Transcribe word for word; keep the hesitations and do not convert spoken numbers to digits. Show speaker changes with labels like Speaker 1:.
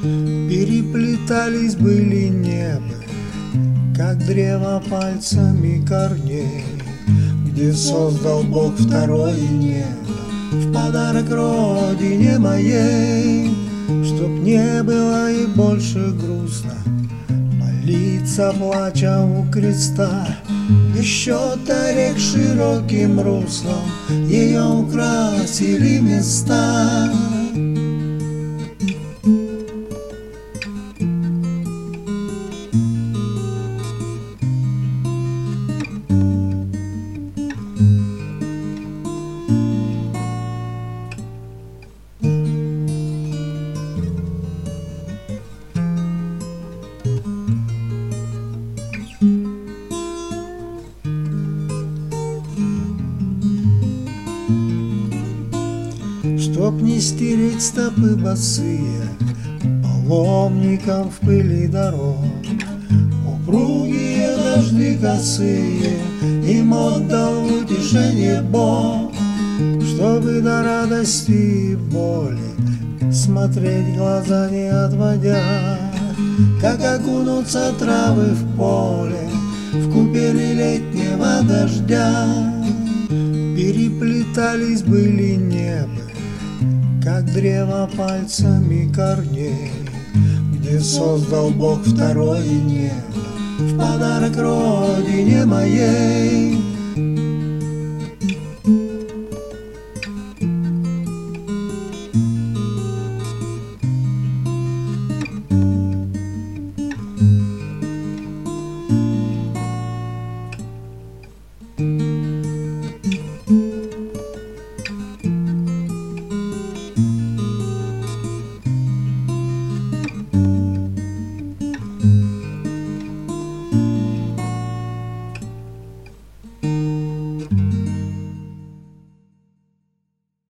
Speaker 1: Переплетались были небо, как древо пальцами корней, где создал Бог второе небо в подарок родине моей, чтоб не было и больше грустно молиться, плача у креста. Еще рек широким руслом ее украсили места. Чтоб не стереть стопы босые паломникам в пыли дорог, упругие дожди косые им отдал в утешение Бог, чтобы до радости и боли смотреть глаза не отводя, как окунутся травы в поле в купели летнего дождя. Переплетались были небо, как древо пальцами корней, где создал Бог второе небо в подарок родине моей.